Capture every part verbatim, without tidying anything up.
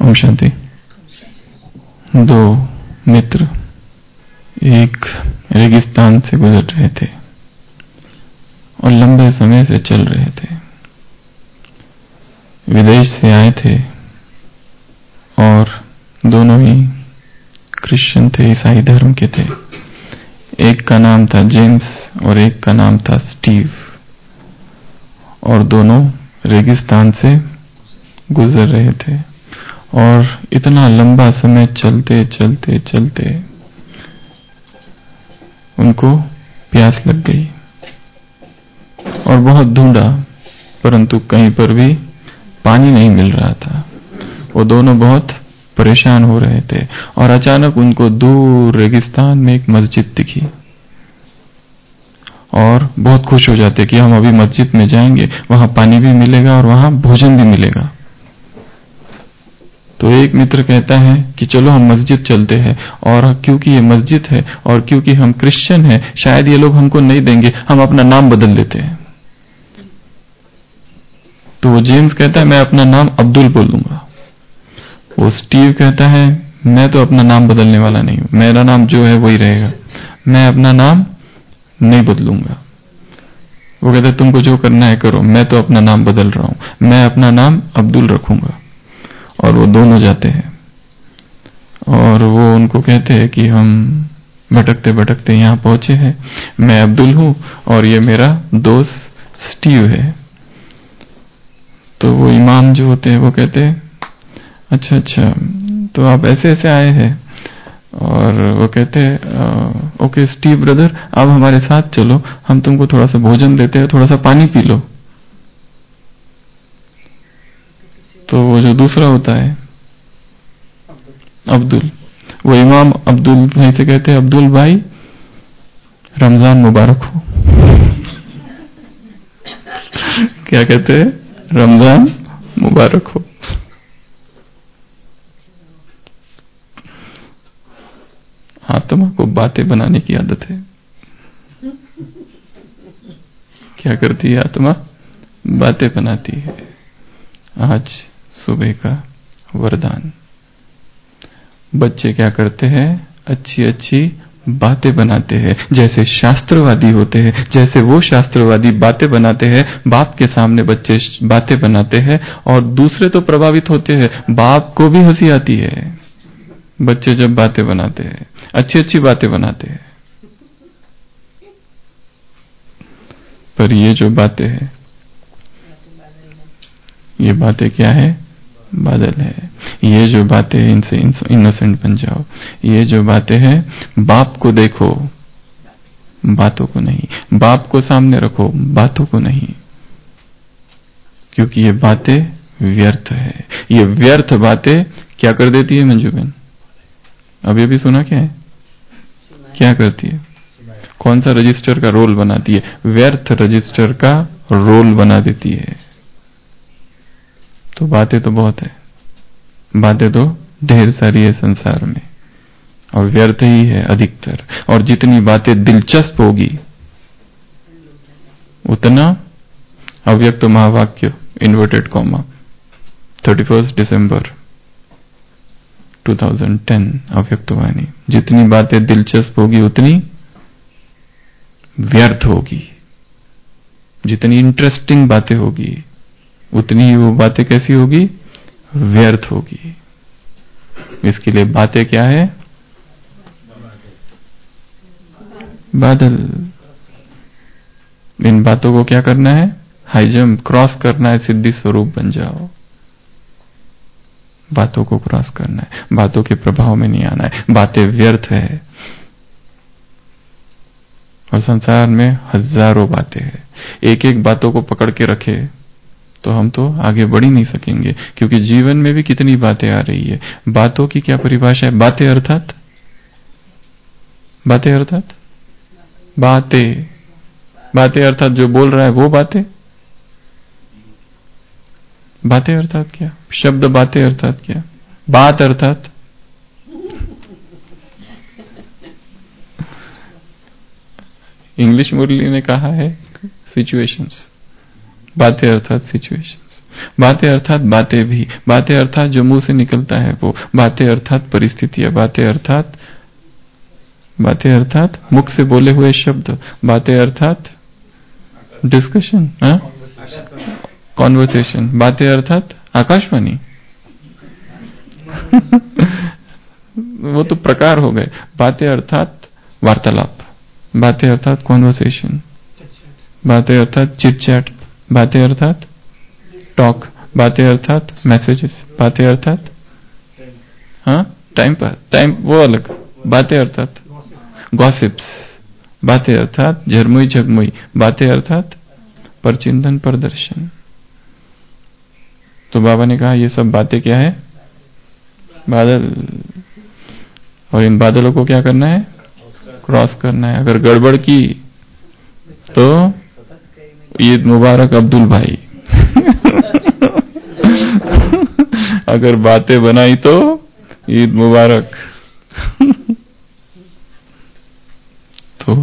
ओम शांति। दो मित्र एक रेगिस्तान से गुजर रहे थे और लंबे समय से चल रहे थे। विदेश से आए थे और दोनों ही क्रिश्चियन थे, ईसाई धर्म के थे। एक का नाम था जेम्स और एक का नाम था स्टीव, और दोनों रेगिस्तान से गुजर रहे थे। और इतना लंबा समय चलते चलते चलते उनको प्यास लग गई और बहुत ढूंढा, परंतु कहीं पर भी पानी नहीं मिल रहा था। वो दोनों बहुत परेशान हो रहे थे और अचानक उनको दूर रेगिस्तान में एक मस्जिद दिखी और बहुत खुश हो जाते कि हम अभी मस्जिद में जाएंगे, वहां पानी भी मिलेगा और वहां भोजन भी मिलेगा। तो एक मित्र कहता है कि चलो हम मस्जिद चलते हैं, और क्योंकि ये मस्जिद है और क्योंकि हम क्रिश्चियन हैं, शायद ये लोग हमको नहीं देंगे, हम अपना नाम बदल लेते हैं। तो वो जेम्स कहता है मैं अपना नाम अब्दुल बोलूंगा। वो स्टीव कहता है मैं तो अपना नाम बदलने वाला नहीं हूं, मेरा नाम जो है वही रहेगा, मैं अपना नाम नहीं बदलूंगा। वो कहता है तुमको जो करना है करो, मैं तो अपना नाम बदल रहा हूं, मैं अपना नाम अब्दुल रखूंगा। और वो दोनों जाते हैं और वो उनको कहते हैं कि हम भटकते भटकते यहाँ पहुंचे हैं, मैं अब्दुल हूं और ये मेरा दोस्त स्टीव है। तो वो इमाम जो होते हैं वो कहते हैं अच्छा अच्छा तो आप ऐसे ऐसे आए हैं। और वो कहते हैं ओके स्टीव ब्रदर, आप हमारे साथ चलो, हम तुमको थोड़ा सा भोजन देते हैं, थोड़ा सा पानी पी लो। तो वो जो दूसरा होता है अब्दुल, वो इमाम अब्दुल भाई से कहते हैं अब्दुल भाई रमजान मुबारक हो। क्या कहते हैं? रमजान मुबारक हो। आत्मा को बातें बनाने की आदत है। क्या करती है आत्मा? बातें बनाती है। आज सुबह का वरदान, बच्चे क्या करते हैं? अच्छी अच्छी बातें बनाते हैं, जैसे शास्त्रवादी होते हैं, जैसे वो शास्त्रवादी बातें बनाते हैं। बाप के सामने बच्चे बातें बनाते हैं और दूसरे तो प्रभावित होते हैं, बाप को भी हंसी आती है बच्चे जब बातें बनाते हैं, अच्छी अच्छी बातें बनाते हैं। पर ये जो बातें हैं, ये बातें क्या है? बादल है। ये जो बातें हैं इनसे इनोसेंट बन जाओ। ये जो बातें हैं, बाप को देखो, बातों को नहीं। बाप को सामने रखो, बातों को नहीं, क्योंकि ये बातें व्यर्थ है। ये व्यर्थ बातें क्या कर देती है मंजू बहन? अभी अभी सुना क्या है? क्या करती है? कौन सा रजिस्टर का रोल बनाती है? व्यर्थ रजिस्टर का रोल बना देती है। तो बातें तो बहुत है, बातें तो ढेर सारी है संसार में, और व्यर्थ ही है अधिकतर। और जितनी बातें दिलचस्प होगी उतना अव्यक्त महावाक्य inverted comma thirty first December two thousand ten अव्यक्त वाणी, जितनी बातें दिलचस्प होगी उतनी व्यर्थ होगी। जितनी इंटरेस्टिंग बातें होगी उतनी ही वो बातें कैसी होगी? व्यर्थ होगी। इसके लिए बातें क्या है? बादल। इन बातों को क्या करना है? हाई जंप, क्रॉस करना है, सिद्धि स्वरूप बन जाओ। बातों को क्रॉस करना है, बातों के प्रभाव में नहीं आना है। बातें व्यर्थ है और संसार में हजारों बातें हैं। एक एक बातों को पकड़ के रखे तो हम तो आगे बढ़ ही नहीं सकेंगे, क्योंकि जीवन में भी कितनी बातें आ रही है। बातों की क्या परिभाषा है? बातें अर्थात बातें अर्थात बातें बातें अर्थात जो बोल रहा है वो बातें। बातें अर्थात क्या? शब्द बातें अर्थात क्या? बात अर्थात इंग्लिश मुरली ने कहा है सिचुएशंस। बातें अर्थात सिचुएशंस। बातें अर्थात बातें भी, बातें अर्थात जो मुंह से निकलता है वो, बातें अर्थात परिस्थितियां, बातें अर्थात बातें अर्थात मुख से बोले हुए शब्द, बातें अर्थात डिस्कशन, कॉन्वर्सेशन, बातें अर्थात आकाशवाणी वो तो प्रकार हो गए। बातें अर्थात वार्तालाप, बातें अर्थात कॉन्वर्सेशन, बातें अर्थात चिट चैट, बातें अर्थात टॉक, बातें अर्थात मैसेजेस, बातें अर्थात हाँ टाइम पास, टाइम वो अलग, बातें अर्थात गॉसिप्स, बातें अर्थात झरमुई झगमुई, बातें अर्थात परचिंतन प्रदर्शन। तो बाबा ने कहा ये सब बातें क्या है? बादल। और इन बादलों को क्या करना है? क्रॉस करना है। अगर गड़बड़ की तो ईद मुबारक अब्दुल भाई अगर बातें बनाई तो ईद मुबारक तो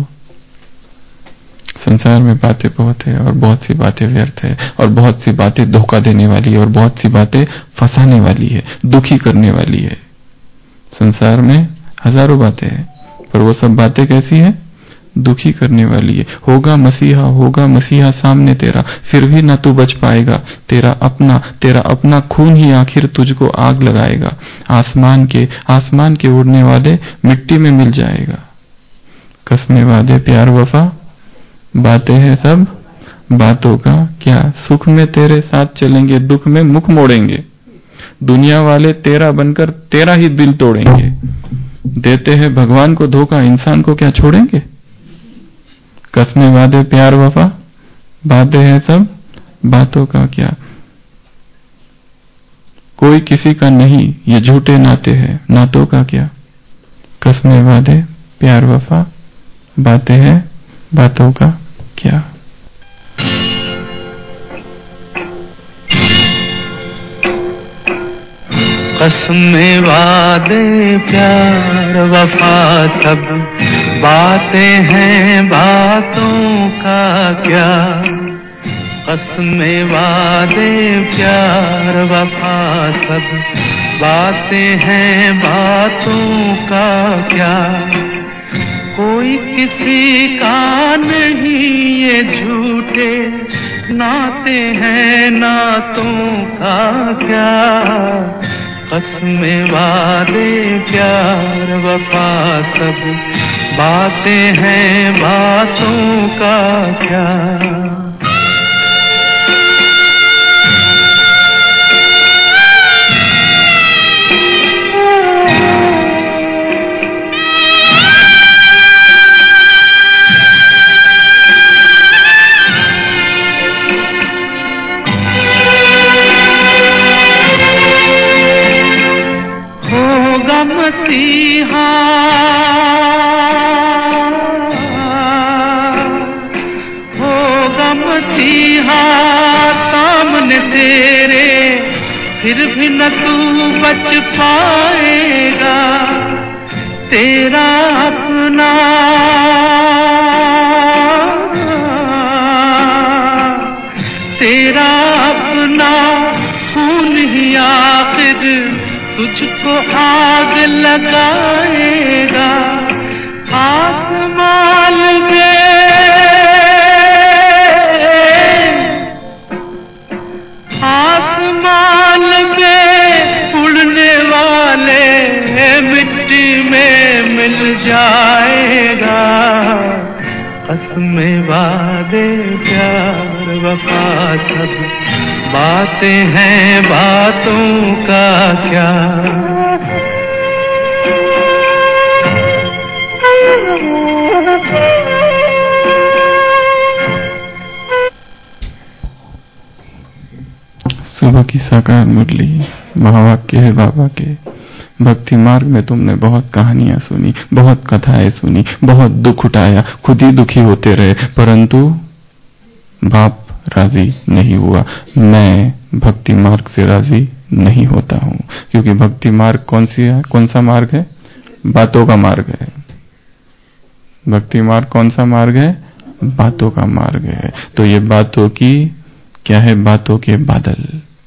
संसार में बातें बहुत है और बहुत सी बातें व्यर्थ है और बहुत सी बातें धोखा देने वाली है और बहुत सी बातें फंसाने वाली है, दुखी करने वाली है। संसार में हजारों बातें हैं पर वो सब बातें कैसी है? दुखी करने वाली है। होगा मसीहा, होगा मसीहा सामने तेरा, फिर भी ना तू बच पाएगा। तेरा अपना तेरा अपना खून ही आखिर तुझको आग लगाएगा। आसमान के आसमान के उड़ने वाले मिट्टी में मिल जाएगा। कसमें वादे प्यार वफा, बातें हैं सब बातों का क्या। सुख में तेरे साथ चलेंगे, दुख में मुख मोड़ेंगे। दुनिया वाले तेरा बनकर तेरा ही दिल तोड़ेंगे। देते हैं भगवान को धोखा, इंसान को क्या छोड़ेंगे। कसमें वादे प्यार वफा, बातें हैं सब बातों का क्या। कोई किसी का नहीं, ये झूठे नाते हैं, नातों का क्या। कसमें वादे प्यार वफा, बातें हैं बातों का क्या। कसमें वादे प्यार वफा सब बातें हैं बातों का क्या। कसमें वादे प्यार वफा सब बातें हैं बातों का क्या। कोई किसी का नहीं, ये झूठे नाते हैं, नातों का क्या। कसमें वादे प्यार वफा सब बातें हैं बातों का क्या। मसीहा होगा मसीहा सामने तेरे, फिर भी न तू बच पाएगा। तेरा अपना तेरा अपना खून ही आखिर तुझको आग लगाएगा। आसमान में आसमान में उड़ने वाले मिट्टी में मिल जाएगा। कसमें वादे प्यार वफा सब बातें हैं बातों का क्या। सुबह की साकार मुरली महावाक्य है बाबा के। भक्ति मार्ग में तुमने बहुत कहानियां सुनी, बहुत कथाएं सुनी, बहुत दुख उठाया, खुद ही दुखी होते रहे, परंतु बाप राजी नहीं हुआ। मैं भक्ति मार्ग से राजी नहीं होता हूं, क्योंकि भक्ति मार्ग कौन सी है? कौन सा मार्ग है? बातों का मार्ग है। भक्ति मार्ग कौन सा मार्ग है? बातों का मार्ग है। तो ये बातों की क्या है? बातों के बादल।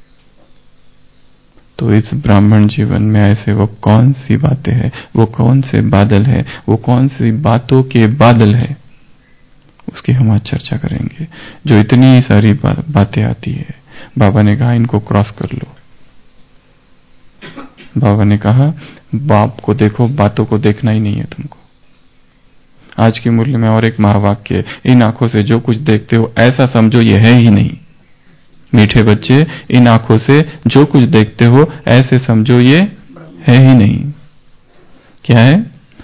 तो इस ब्राह्मण जीवन में ऐसे वो कौन सी बातें हैं, वो कौन से बादल है, वो कौन सी बातों के बादल है, उसकी हम आज चर्चा करेंगे। जो इतनी सारी बा, बातें आती है, बाबा ने कहा इनको क्रॉस कर लो। बाबा ने कहा बाप को देखो, बातों को देखना ही नहीं है तुमको। आज की मुरली में और एक महावाक्य है, इन आंखों से जो कुछ देखते हो ऐसा समझो ये है ही नहीं। मीठे बच्चे, इन आंखों से जो कुछ देखते हो ऐसे समझो ये है ही नहीं। क्या है?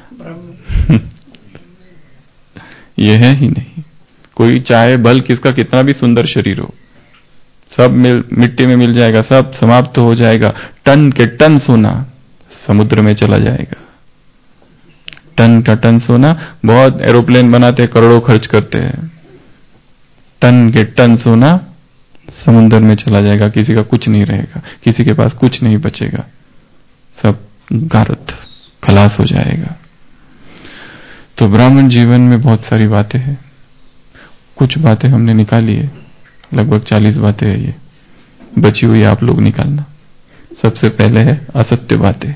ये है ही नहीं। कोई चाहे बल किसका कितना भी सुंदर शरीर हो, सब मिल मिट्टी में मिल जाएगा, सब समाप्त हो जाएगा। टन के टन सोना समुद्र में चला जाएगा। टन का टन सोना, बहुत एरोप्लेन बनाते हैं, करोड़ों खर्च करते हैं, टन के टन सोना समुद्र में चला जाएगा, किसी का कुछ नहीं रहेगा, किसी के पास कुछ नहीं बचेगा, सब गारत खलास हो जाएगा। तो ब्राह्मण जीवन में बहुत सारी बातें हैं। कुछ बातें हमने निकाली है, लगभग चालीस बातें है, ये बची हुई आप लोग निकालना। सबसे पहले है असत्य बातें।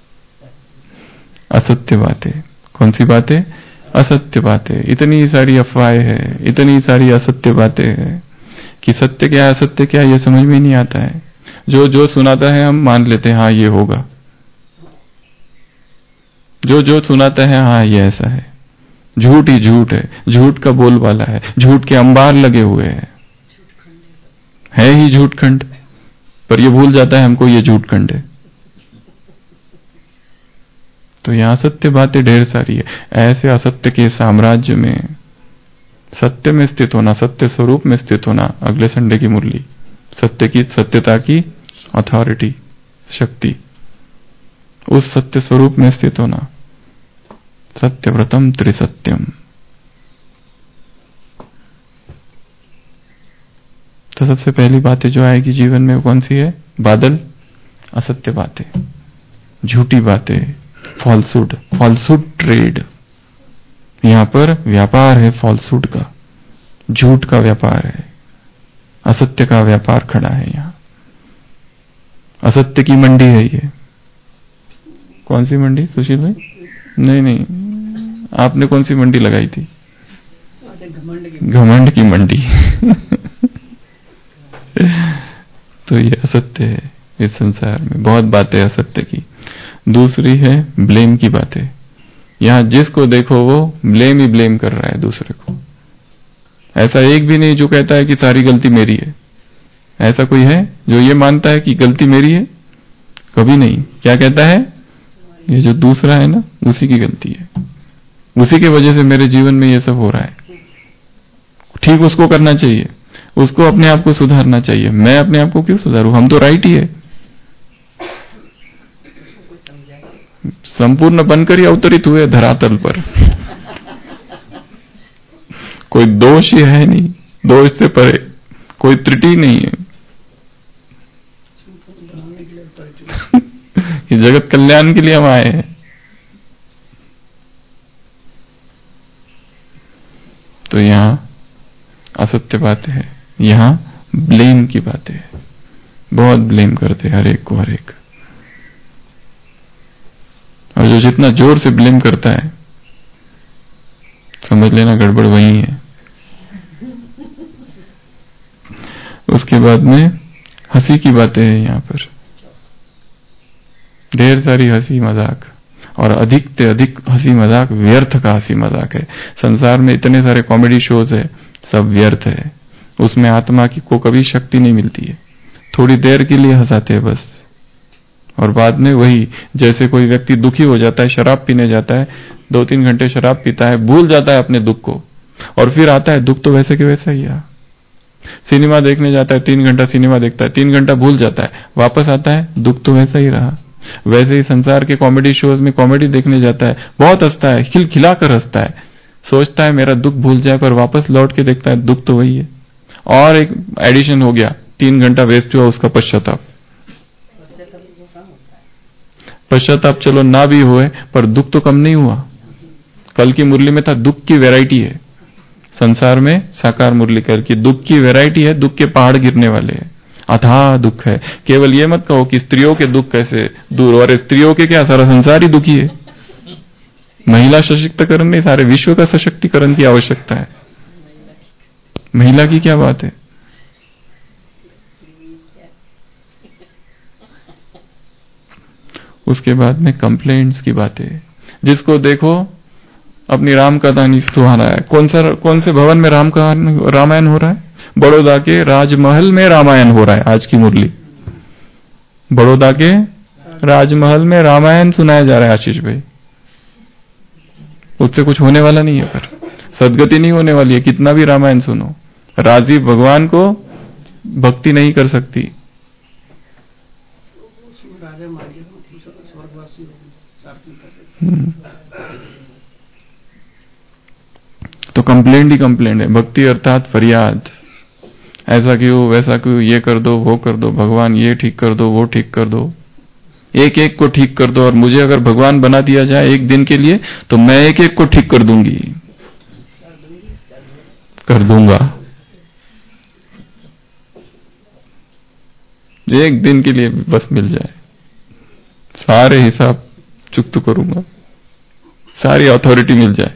असत्य बातें कौन सी बातें? असत्य बातें। इतनी सारी अफवाहें हैं, इतनी सारी असत्य बातें हैं कि सत्य क्या है असत्य क्या है ये समझ में नहीं आता है। जो जो सुनाता है हम मान लेते हैं हाँ ये होगा, जो जो सुनाता है हाँ ये ऐसा है। झूठ ही झूठ है, झूठ का बोलबाला है, झूठ के अंबार लगे हुए हैं, है ही झूठ खंड, पर ये भूल जाता है हमको ये झूठ खंड है। तो यहां सत्य बातें ढेर सारी है। ऐसे असत्य के साम्राज्य में सत्य में स्थित होना, सत्य स्वरूप में स्थित होना, अगले संडे की मुरली, सत्य की सत्यता की अथॉरिटी, शक्ति, उस सत्य स्वरूप में स्थित होना। सत्यव्रतम त्रिसत्यम। तो सबसे पहली बातें जो आएगी जीवन में वो कौन सी है? बादल, असत्य बातें, झूठी बातें, फॉल्सूड, फॉल्सूड ट्रेड। यहां पर व्यापार है फॉल्सूड का, झूठ का व्यापार है, असत्य का व्यापार खड़ा है यहां। असत्य की मंडी है ये। कौन सी मंडी सुशील भाई? नहीं नहीं, आपने कौन सी मंडी लगाई थी? घमंड की मंडी। तो ये असत्य है इस संसार में, बहुत बातें असत्य की। दूसरी है ब्लेम की बातें। यहां जिसको देखो वो ब्लेम ही ब्लेम कर रहा है दूसरे को। ऐसा एक भी नहीं जो कहता है कि सारी गलती मेरी है। ऐसा कोई है जो ये मानता है कि गलती मेरी है? कभी नहीं। क्या कहता है? ये जो दूसरा है ना उसी की गलती है, उसी के वजह से मेरे जीवन में ये सब हो रहा है। ठीक उसको करना चाहिए, उसको अपने आप को सुधारना चाहिए। मैं अपने आप को क्यों सुधारूं? हम तो राइट ही है। संपूर्ण बनकर ही अवतरित हुए धरातल पर। कोई दोष ही है नहीं, दोष से परे कोई त्रुटि नहीं है। ये जगत कल्याण के लिए हम आए हैं। तो यहां असत्य बातें है, यहां ब्लेम की बातें है। बहुत ब्लेम करते हर एक को, हर एक। और जो जितना जोर से ब्लेम करता है समझ लेना गड़बड़ वही है। उसके बाद में हंसी की बातें हैं यहां पर, ढेर सारी हंसी मजाक, और अधिक से अधिक हंसी मजाक व्यर्थ का हंसी मजाक है। संसार में इतने सारे कॉमेडी शोज है, सब व्यर्थ है। उसमें आत्मा की को कभी शक्ति नहीं मिलती है। थोड़ी देर के लिए हंसाते हैं बस, और बाद में वही, जैसे कोई व्यक्ति दुखी हो जाता है, शराब पीने जाता है, दो तीन घंटे शराब पीता है, भूल जाता है अपने दुख को, और फिर आता है दुख तो वैसे के वैसा ही है। सिनेमा देखने जाता है, तीन घंटा सिनेमा देखता है, तीन घंटा भूल जाता है, वापस आता है दुख तो वैसा ही रहा। वैसे ही संसार के कॉमेडी शोज में कॉमेडी देखने जाता है, बहुत हंसता है, खिलखिला कर हंसता है, सोचता है मेरा दुख भूल जाए, पर वापस लौट के देखता है दुख तो वही है। और एक एडिशन हो गया, तीन घंटा वेस्ट हुआ उसका पश्चाताप। पश्चाताप चलो ना भी हुए, पर दुख तो कम नहीं हुआ। कल की मुरली में था दुख की वैरायटी है, संसार में साकार मुरलीकर की दुख की वैरायटी है, दुख के पहाड़ गिरने वाले हैं, अथाह दुख है। केवल ये मत कहो कि स्त्रियों के दुख कैसे दूर, और स्त्रियों के क्या, सारा संसार ही दुखी है। महिला सशक्तिकरण नहीं, सारे विश्व का सशक्तिकरण की आवश्यकता है। महिला की क्या बात है? उसके बाद में कंप्लेंट्स की बातें, जिसको देखो अपनी राम कथा नहीं सुहाना है। कौन सा कौन से भवन में राम का रामायण हो रहा है? बड़ौदा के राजमहल में रामायण हो रहा है। आज की मुरली बड़ौदा के राजमहल में रामायण सुनाया जा रहा है आशीष भाई। उससे कुछ होने वाला नहीं है, पर सदगति नहीं होने वाली है। कितना भी रामायण सुनो, राजीव भगवान को भक्ति नहीं कर सकती। तो कंप्लेंट ही कंप्लेंट है। भक्ति अर्थात फरियाद, ऐसा क्यों, वैसा क्यों, ये कर दो, वो कर दो, भगवान ये ठीक कर दो, वो ठीक कर दो, एक एक को ठीक कर दो। और मुझे अगर भगवान बना दिया जाए एक दिन के लिए, तो मैं एक एक को ठीक कर दूंगी, कर दूंगा। एक दिन के लिए बस मिल जाए, सारे हिसाब चुकता करूंगा, सारी अथॉरिटी मिल जाए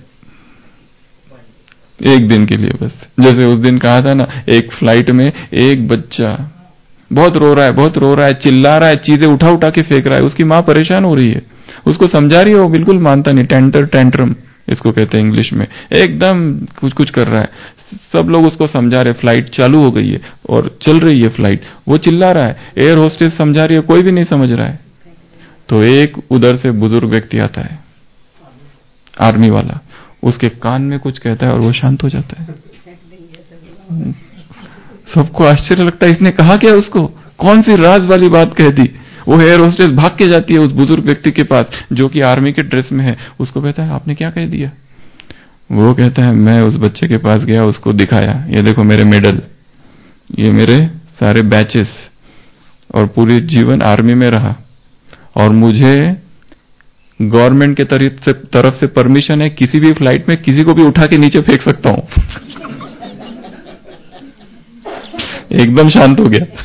एक दिन के लिए बस। जैसे उस दिन कहा था ना, एक फ्लाइट में एक बच्चा बहुत रो रहा है, बहुत रो रहा है, चिल्ला रहा है, चीजें उठा उठा के फेंक रहा है। उसकी माँ परेशान हो रही है, उसको समझा रही है, वो बिल्कुल मानता नहीं। टेंटर टेंट्रम इसको कहते हैं इंग्लिश में। एकदम कुछ कुछ कर रहा है। सब लोग उसको समझा रहे, फ्लाइट चालू हो गई है और चल रही है फ्लाइट, वो चिल्ला रहा है, एयर होस्टेस समझा रही है, कोई भी नहीं समझ रहा है। तो एक उधर से बुजुर्ग व्यक्ति आता है, आर्मी वाला, उसके कान में कुछ कहता है और वो शांत हो जाता है। सबको आश्चर्य लगता है, इसने कहा क्या उसको, कौन सी राज वाली बात कह दी। वो एयर होस्टेस भाग के जाती है उस बुजुर्ग व्यक्ति के पास जो कि आर्मी के ड्रेस में है। उसको कहता है आपने क्या कह दिया? वो कहता है मैं उस बच्चे के पास गया, उसको दिखाया, ये देखो मेरे मेडल, ये मेरे सारे बैचेस, और पूरे जीवन आर्मी में रहा, और मुझे गवर्नमेंट के तरफ से तरफ से परमिशन है, किसी भी फ्लाइट में किसी को भी उठा के नीचे फेंक सकता हूं। एकदम शांत हो गया।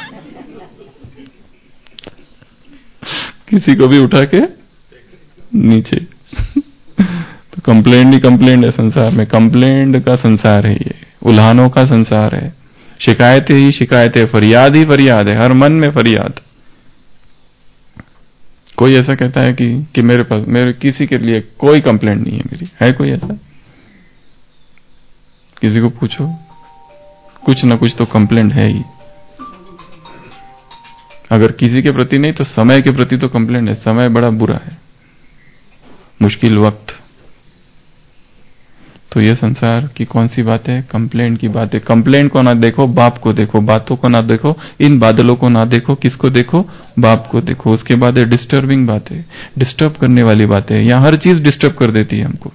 किसी को भी उठा के नीचे। तो कंप्लेंट ही कंप्लेंट है संसार में, कंप्लेंट का संसार है ये, उल्हानों का संसार है, शिकायतें ही शिकायतें, फरियाद ही फरियाद है, हर मन में फरियाद। कोई ऐसा कहता है कि कि मेरे पास, मेरे किसी के लिए कोई कंप्लेंट नहीं है मेरी, है कोई ऐसा? किसी को पूछो, कुछ ना कुछ तो कंप्लेंट है ही। अगर किसी के प्रति नहीं तो समय के प्रति तो कंप्लेंट है। समय बड़ा बुरा है, मुश्किल वक्त। तो ये संसार की कौन सी बात है? कंप्लेंट की बात है। कंप्लेंट को ना देखो, बाप को देखो, बातों को ना देखो, इन बादलों को ना देखो, किसको देखो? बाप को देखो। उसके बाद है डिस्टर्बिंग बातें, डिस्टर्ब करने वाली बातें। यहां हर चीज डिस्टर्ब कर देती है हमको।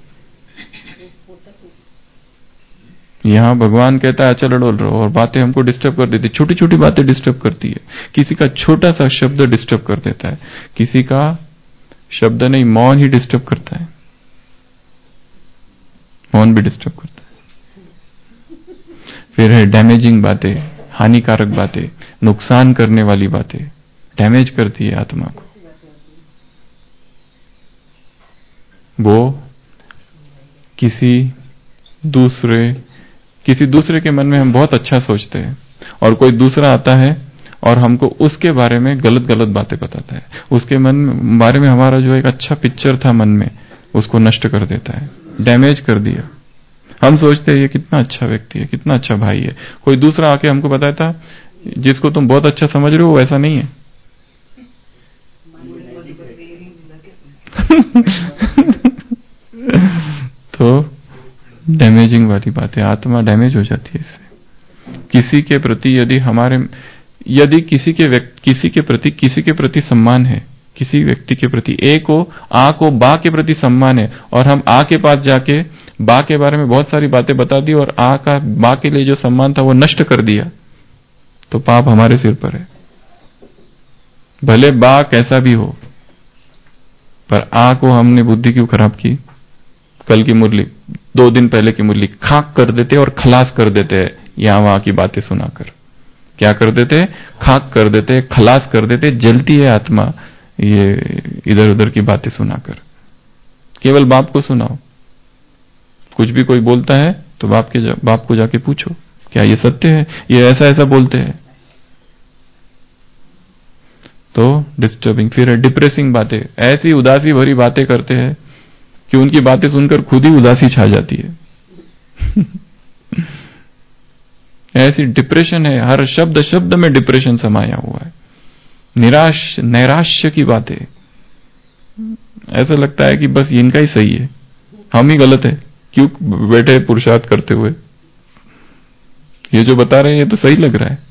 यहां भगवान कहता है चलो डोल रहो, और बातें हमको डिस्टर्ब कर देती, छोटी छोटी बातें डिस्टर्ब करती है। किसी का छोटा सा शब्द डिस्टर्ब कर देता है, किसी का शब्द नहीं, मौन ही डिस्टर्ब करता है, मौन भी डिस्टर्ब करता है। फिर है डैमेजिंग बातें, हानिकारक बातें, नुकसान करने वाली बातें, डैमेज करती है आत्मा को। वो किसी दूसरे किसी दूसरे के मन में हम बहुत अच्छा सोचते हैं, और कोई दूसरा आता है और हमको उसके बारे में गलत गलत बातें बताता है। उसके मन बारे में हमारा जो एक अच्छा पिक्चर था मन में, उसको नष्ट कर देता है, डैमेज कर दिया। हम सोचते हैं ये कितना अच्छा व्यक्ति है, कितना अच्छा भाई है। कोई दूसरा आके हमको बताता, जिसको तुम बहुत अच्छा समझ रहे हो वो ऐसा नहीं है। तो डैमेजिंग वाली बात है, आत्मा डैमेज हो जाती है इससे। किसी के प्रति यदि हमारे यदि किसी के किसी के प्रति किसी के प्रति सम्मान है, किसी व्यक्ति के प्रति, ए को आ को बा के प्रति सम्मान है, और हम आ के पास जाके बा के बारे में बहुत सारी बातें बता दी, और आ का बा के लिए जो सम्मान था वो नष्ट कर दिया, तो पाप हमारे सिर पर है। भले बा कैसा भी हो, पर आ को हमने बुद्धि क्यों खराब की? कल की मुरली दो दिन पहले की मुरली खाक कर देते और खलास कर देते हैं यहां वहां की बातें सुनाकर। क्या कर देते? खाक कर देते, खलास कर देते, जलती है आत्मा ये इधर उधर की बातें सुनाकर। केवल बाप को सुनाओ। कुछ भी कोई बोलता है तो बाप के जा, बाप को जाके पूछो क्या ये सत्य है, ये ऐसा ऐसा बोलते हैं। तो डिस्टर्बिंग। फिर है डिप्रेसिंग बातें, ऐसी उदासी भरी बातें करते हैं कि उनकी बातें सुनकर खुद ही उदासी छा जाती है। ऐसी डिप्रेशन है, हर शब्द शब्द में डिप्रेशन समाया हुआ है। निराश नैराश्य की बातें, ऐसा लगता है कि बस इनका ही सही है, हम ही गलत है, क्यों बैठे पुरुषार्थ करते हुए, ये जो बता रहे हैं ये तो सही लग रहा है।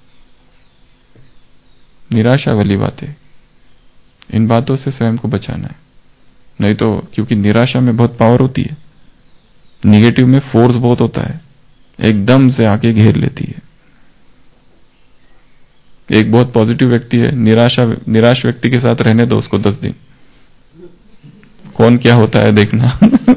निराशा वाली बातें, इन बातों से स्वयं को बचाना है। नहीं तो, क्योंकि निराशा में बहुत पावर होती है, निगेटिव में फोर्स बहुत होता है, एकदम से आके घेर लेती है। एक बहुत पॉजिटिव व्यक्ति है, निराशा निराश व्यक्ति के साथ रहने दो उसको दस दिन, कौन क्या होता है देखना।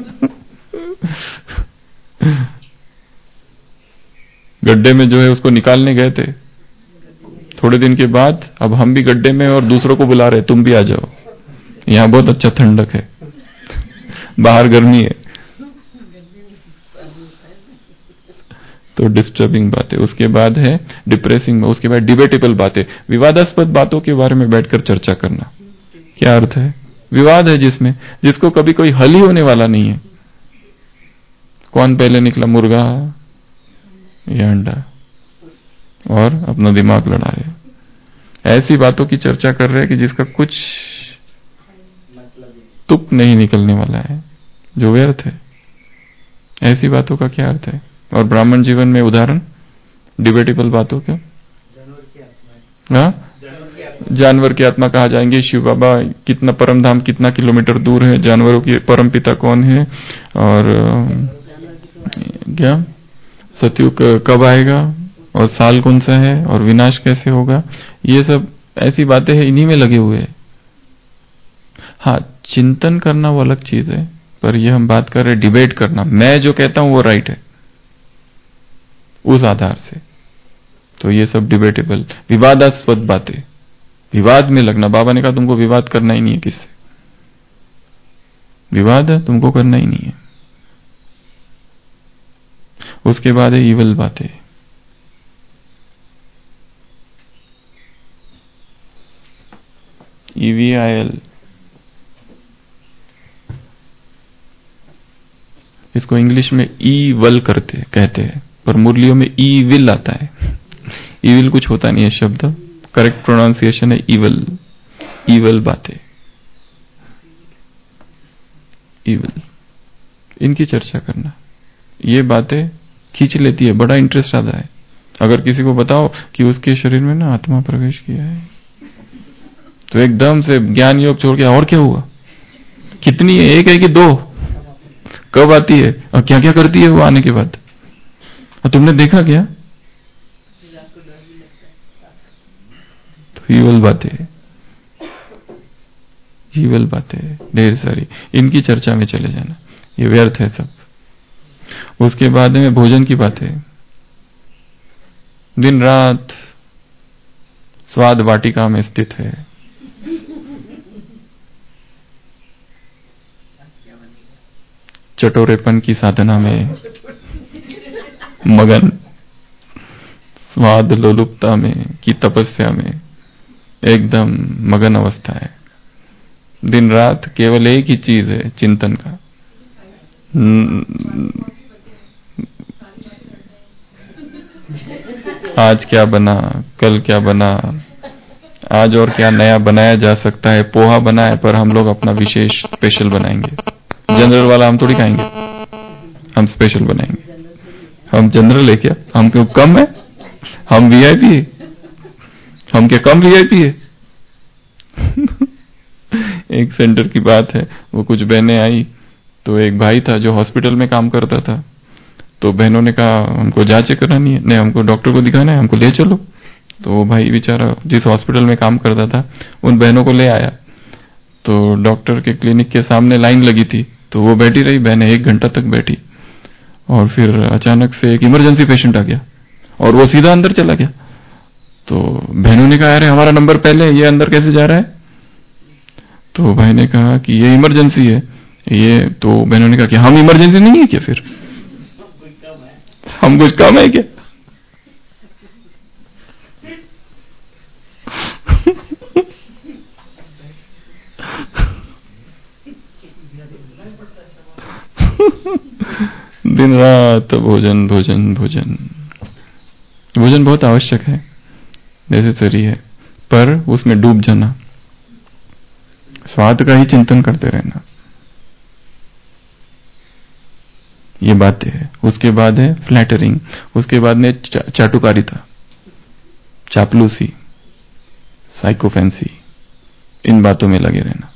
गड्ढे में जो है उसको निकालने गए थे, थोड़े दिन के बाद अब हम भी गड्ढे में और दूसरों को बुला रहे, तुम भी आ जाओ, यहां बहुत अच्छा ठंडक है, बाहर गर्मी है। तो डिस्टर्बिंग बातें। उसके बाद है डिप्रेसिंग, उसके बाद डिबेटेबल बातें, विवादास्पद बातों के बारे में बैठकर चर्चा करना। क्या अर्थ है? विवाद है जिसमें जिसको कभी कोई हल ही होने वाला नहीं है। कौन पहले निकला, मुर्गा या अंडा, और अपना दिमाग लड़ा रहे। ऐसी बातों की चर्चा कर रहे हैं कि जिसका कुछ तुक नहीं निकलने वाला है, जो व्यर्थ है। ऐसी बातों का क्या अर्थ है? और ब्राह्मण जीवन में उदाहरण डिबेटेबल बातों का, हाँ, जानवर की आत्मा कहा जाएंगे, शिव बाबा कितना परम धाम कितना किलोमीटर दूर है, जानवरों के परम पिता कौन है, और क्या सतयुग कब आएगा, और साल कौन सा है, और विनाश कैसे होगा, ये सब ऐसी बातें हैं, इन्हीं में लगे हुए हैं। हाँ, चिंतन करना वो अलग चीज है, पर ये हम बात कर रहे डिबेट करना, मैं जो कहता हूं वो राइट है उस आधार से। तो ये सब डिबेटेबल, विवादास्पद बातें, विवाद में लगना। बाबा ने कहा तुमको विवाद करना ही नहीं है किससे, विवाद है तुमको करना ही नहीं है। उसके बाद है ईवल बातें, ईवीआईएल, इसको इंग्लिश में ईवल करते कहते हैं, पर मुरलियों में ईविल आता है। ईविल कुछ होता नहीं है शब्द, करेक्ट प्रोनाउंसिएशन है ईवल। ईवल बातें, ईवल, इनकी चर्चा करना, ये बातें खींच लेती है, बड़ा इंटरेस्ट आता है। अगर किसी को बताओ कि उसके शरीर में ना आत्मा प्रवेश किया है, तो एकदम से ज्ञान योग छोड़ के, और क्या हुआ, कितनी है, एक है कि दो, कब आती है और क्या क्या करती है वो आने के बाद, और तुमने देखा क्या? तो ईवल बातें, ईवल बातें ढेर सारी, इनकी चर्चा में चले जाना, ये व्यर्थ है सब। उसके बाद में भोजन की बातें, दिन रात स्वाद वाटिका में स्थित है, चटोरेपन की साधना में मगन, स्वाद लोलुपता में की तपस्या में एकदम मगन अवस्था है। दिन रात केवल एक ही चीज है, चिंतन का। आज क्या बना, कल क्या बना, आज और क्या नया बनाया जा सकता है। पोहा बना है, पर हम लोग अपना विशेष स्पेशल बनाएंगे, जनरल वाला हम थोड़ी खाएंगे, हम स्पेशल बनाएंगे। हम जनरल है क्या? हम क्यों कम है? हम वीआईपी है? हम क्या कम वीआईपी है? एक सेंटर की बात है, वो कुछ बहनें आई, तो एक भाई था जो हॉस्पिटल में काम करता था, तो बहनों ने कहा हमको जांचें करानी है, नहीं हमको डॉक्टर को दिखाना है, हमको ले चलो। तो वो भाई बेचारा जिस हॉस्पिटल में काम करता था उन बहनों को ले आया, तो डॉक्टर के क्लिनिक के सामने लाइन लगी थी, तो वो बैठी रही, बहनें एक घंटा तक बैठी, और फिर अचानक से एक इमरजेंसी पेशेंट आ गया और वो सीधा अंदर चला गया। तो बहनों ने कहा, अरे हमारा नंबर पहले, ये अंदर कैसे जा रहा है? तो भाई ने कहा कि ये इमरजेंसी है ये। तो बहनों ने कहा कि हम इमरजेंसी नहीं है क्या? फिर हम कुछ कम है क्या? दिन रात भोजन भोजन भोजन भोजन बहुत आवश्यक है, नेसेसरी है, पर उसमें डूब जाना, स्वाद का ही चिंतन करते रहना, ये बातें है। उसके बाद है फ्लैटरिंग, उसके बाद में चा, चाटुकारिता, चापलूसी, साइकोफेंसी, इन बातों में लगे रहना,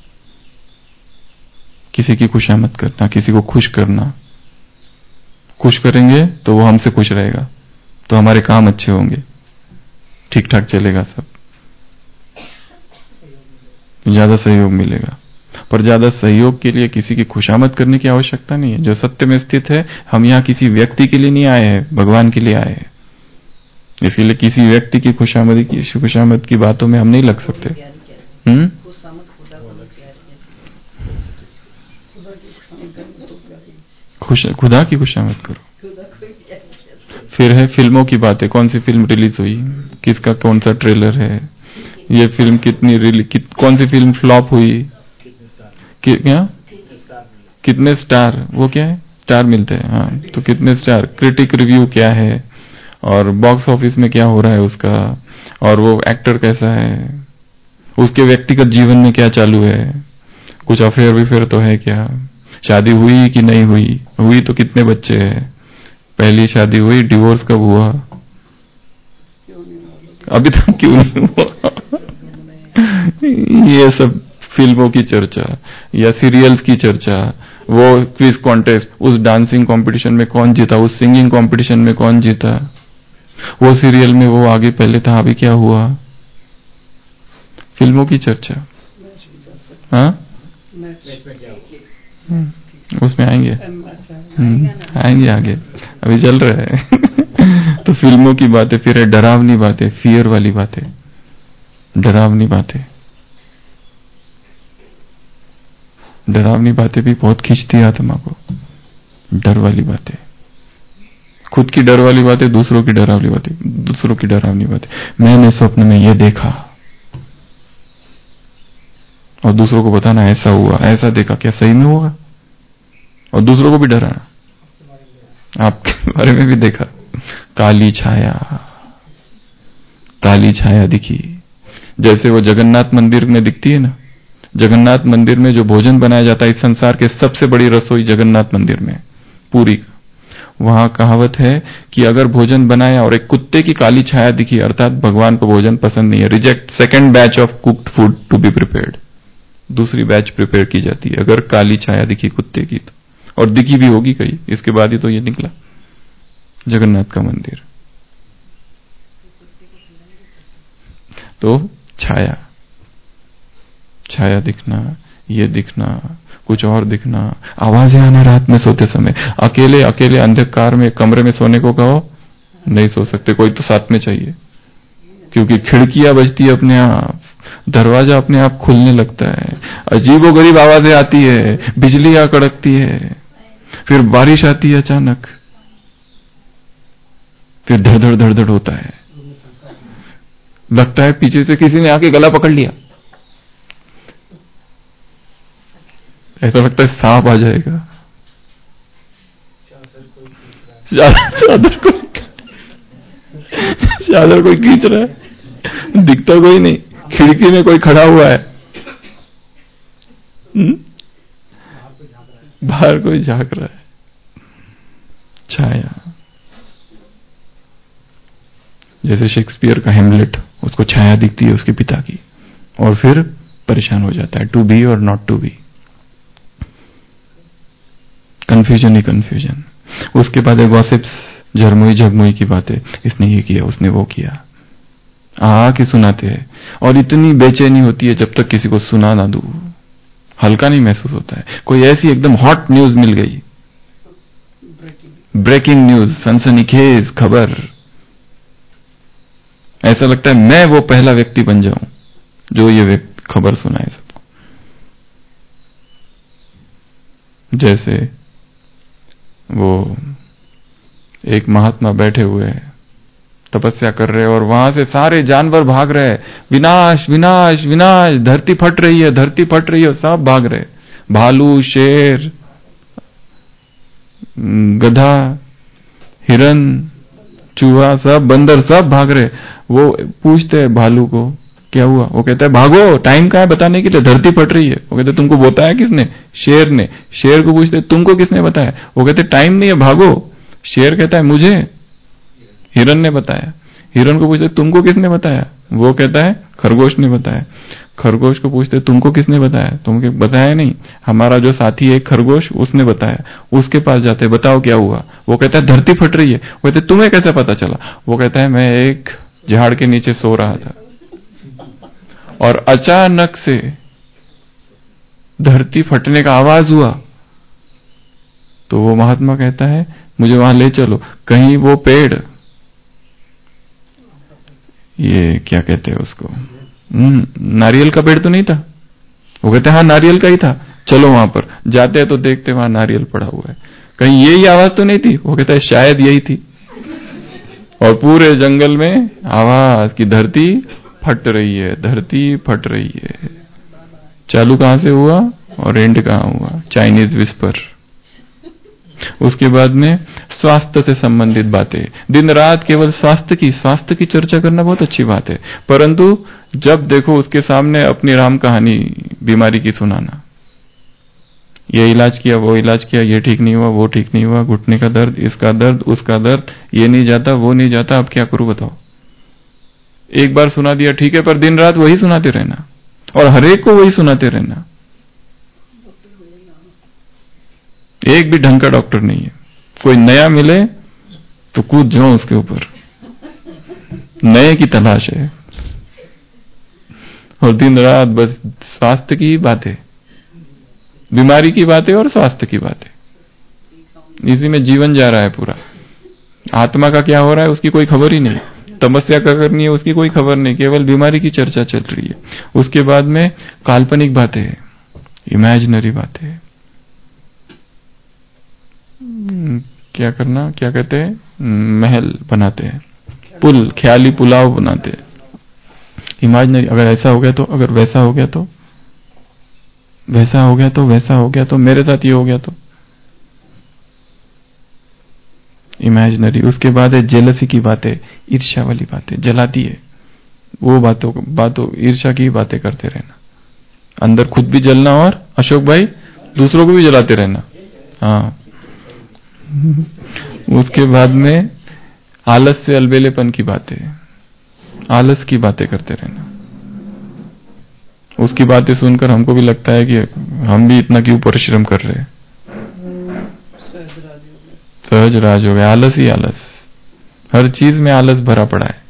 किसी की खुशामद करना, किसी को खुश करना। खुश करेंगे तो वो हमसे खुश रहेगा, तो हमारे काम अच्छे होंगे, ठीक ठाक चलेगा सब, ज्यादा सहयोग मिलेगा। पर ज्यादा सहयोग के लिए किसी की खुशामद करने की आवश्यकता नहीं है। जो सत्य में स्थित है, हम यहाँ किसी व्यक्ति के लिए नहीं आए हैं, भगवान के लिए आए हैं। इसलिए किसी व्यक्ति की खुशामदी की खुशामद की बातों में हम नहीं लग सकते। हम्म खुश खुदा की खुशामद करो। फिर है फिल्मों की बातें, कौन सी फिल्म रिलीज हुई, किसका कौन सा ट्रेलर है, ये फिल्म कितनी रिलीज, कित, कौन सी फिल्म फ्लॉप हुई, कि, क्या कितने स्टार, वो क्या है, स्टार मिलते हैं, हाँ, तो कितने स्टार, क्रिटिक रिव्यू क्या है, और बॉक्स ऑफिस में क्या हो रहा है उसका, और वो एक्टर कैसा है, उसके व्यक्तिगत जीवन में क्या चालू है, कुछ अफेयर विफेयर तो है क्या, शादी हुई कि नहीं हुई, हुई तो कितने बच्चे हैं, पहली शादी हुई, डिवोर्स कब हुआ, अभी तक क्यों नहीं हुआ ये सब फिल्मों की चर्चा या सीरियल्स की चर्चा, वो क्विज कॉन्टेस्ट, उस डांसिंग कंपटीशन में कौन जीता, उस सिंगिंग कंपटीशन में कौन जीता, वो सीरियल में वो आगे पहले था, अभी क्या हुआ, फिल्मों की चर्चा। हाँ, उसमें आएंगे, आएंगे आगे, अभी चल रहा है तो फिल्मों की बातें, फिर है डरावनी बातें, फियर वाली बातें, डरावनी बातें, डरावनी बातें भी बहुत खींचती है आत्मा को। डर वाली बातें, खुद की डर वाली बातें, दूसरों की डरावनी बातें, दूसरों की डरावनी बातें, मैंने स्वप्न में ये देखा, और दूसरों को बताना ऐसा हुआ, ऐसा देखा, क्या सही में होगा, और दूसरों को भी डराना, आपके बारे में भी देखा, काली छाया, काली छाया दिखी, जैसे वो जगन्नाथ मंदिर में दिखती है ना, जगन्नाथ मंदिर में जो भोजन बनाया जाता है, इस संसार के सबसे बड़ी रसोई जगन्नाथ मंदिर में, पूरी का, वहां कहावत है कि अगर भोजन बनाया और एक कुत्ते की काली छाया दिखी, अर्थात भगवान को भोजन पसंद नहीं है, reject second batch of cooked food to be prepared, दूसरी बैच प्रिपेयर की जाती है अगर काली छाया दिखी कुत्ते की तो, और दिखी भी होगी कहीं, इसके बाद ही तो ये निकला जगन्नाथ का मंदिर। तो छाया, छाया दिखना, ये दिखना, कुछ और दिखना, आवाजें आना रात में सोते समय, अकेले अकेले अंधकार में कमरे में सोने को कहो, नहीं सो सकते, कोई तो साथ में चाहिए, क्योंकि खिड़कियां बजती है अपने आप, दरवाजा अपने आप खुलने लगता है, अजीबोगरीब आवाजें आती है, बिजलियां कड़कती है, फिर बारिश आती है अचानक, फिर धड़ धड़ धड़ धड़ होता है, लगता है पीछे से किसी ने आके गला पकड़ लिया, ऐसा लगता है सांप आ जाएगा, चादर कोई चादर कोई खींच रहा है, दिखता कोई नहीं, खिड़की में कोई खड़ा हुआ है, हुँ? बाहर कोई झांक रहा है, छाया, जैसे शेक्सपियर का हेमलेट, उसको छाया दिखती है उसके पिता की, और फिर परेशान हो जाता है, टू बी और नॉट टू बी, कंफ्यूजन ही कंफ्यूजन। उसके बाद गॉसिप्स, झरमुई झगमुई की बातें, इसने ये किया, उसने वो किया, आ के सुनाते हैं, और इतनी बेचैनी होती है जब तक किसी को सुना ना दूं, हल्का नहीं महसूस होता है। कोई ऐसी एकदम हॉट न्यूज मिल गई, ब्रेकिंग न्यूज, सनसनीखेज खबर, ऐसा लगता है मैं वो पहला व्यक्ति बन जाऊं जो ये खबर सुनाए सबको। जैसे वो एक महात्मा बैठे हुए हैं, तपस्या कर रहे हैं, और वहां से सारे जानवर भाग रहे हैं, विनाश विनाश विनाश, धरती फट रही है, धरती फट रही है, सब भाग रहे, भालू, शेर, गधा, हिरन, चूहा, सब बंदर सब भाग रहे। वो पूछते हैं भालू को क्या हुआ, वो कहता है भागो, टाइम कहाँ है बताने के लिए, धरती फट रही है। वो कहते तुमको बताया किसने? शेर ने। शेर को पूछते तुमको किसने बताया? वो कहते टाइम नहीं है, भागो। शेर कहता है मुझे हिरन ने बताया। हिरन को पूछते तुमको किसने बताया? वो कहता है खरगोश ने बताया। खरगोश को पूछते तुमको किसने बताया? तुमको बताया नहीं, हमारा जो साथी है खरगोश, उसने बताया। उसके पास जाते, बताओ क्या हुआ? वो कहता है धरती फट रही है। वो कहते तुम्हें कैसे पता चला? वो कहता है मैं एक झाड़ के नीचे सो रहा था और अचानक से धरती फटने का आवाज हुआ। तो वो महात्मा कहता है मुझे वहां ले चलो। कहीं वो पेड़, ये क्या कहते हैं उसको, नारियल का पेड़ तो नहीं था? वो कहते हाँ नारियल का ही था, चलो वहां पर। जाते हैं तो देखते वहां नारियल पड़ा हुआ है। कहीं यही आवाज तो नहीं थी? वो कहता है शायद यही थी। और पूरे जंगल में आवाज की धरती फट रही है, धरती फट रही है। चालू कहां से हुआ और एंड कहां हुआ? Chinese whisper. उसके बाद में स्वास्थ्य से संबंधित बातें, दिन रात केवल स्वास्थ्य की स्वास्थ्य की चर्चा करना बहुत अच्छी बात है, परंतु जब देखो उसके सामने अपनी राम कहानी बीमारी की सुनाना, ये इलाज किया, वो इलाज किया, ये ठीक नहीं हुआ, वो ठीक नहीं हुआ, घुटने का दर्द, इसका दर्द, उसका दर्द, ये नहीं जाता, वो नहीं जाता, अब क्या करूं बताओ? एक बार सुना दिया ठीक है, पर दिन रात वही सुनाते रहना और हरेक को वही सुनाते रहना। एक भी ढंग का डॉक्टर नहीं है। कोई नया मिले तो कूद जाओ उसके ऊपर, नए की तलाश है। और दिन रात बस स्वास्थ्य की बातें, बीमारी की बातें और स्वास्थ्य की बातें, इसी में जीवन जा रहा है पूरा। आत्मा का क्या हो रहा है उसकी कोई खबर ही नहीं, तपस्या क्या करनी है उसकी कोई खबर नहीं, केवल बीमारी की चर्चा चल रही है। उसके बाद में काल्पनिक बातें, इमेजिनरी बातें, क्या करना, क्या कहते हैं, महल बनाते हैं, पुल, ख्याली पुलाव बनाते हैं, इमेजिनरी। अगर ऐसा हो गया तो, अगर वैसा हो गया तो, वैसा हो गया तो, वैसा हो गया तो, मेरे साथ ये हो गया तो, इमेजिनरी। उसके बाद है जेलसी की बातें, ईर्ष्या वाली बातें, जलाती है वो बातों बातों ईर्ष्या की बातें करते रहना, अंदर खुद भी जलना और अशोक भाई दूसरों को भी जलाते रहना। हाँ। उसके बाद में आलस से अलबेलेपन की बातें, आलस की बातें करते रहना। उसकी बातें सुनकर हमको भी लगता है कि हम भी इतना क्यों परिश्रम कर रहे हैं। सहज राज हो गया, आलस ही आलस, हर चीज में आलस भरा पड़ा है।